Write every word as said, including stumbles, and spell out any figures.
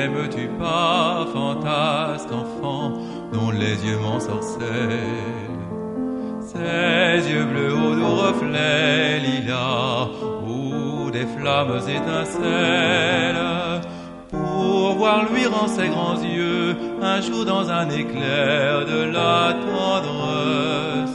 N'aimes-tu pas, fantasque enfant, dont les yeux m'ensorcellent? Ces yeux bleus aux doux reflets lilas, où des flammes étincellent, pour voir luire en ses grands yeux, un jour dans un éclair de la tendresse.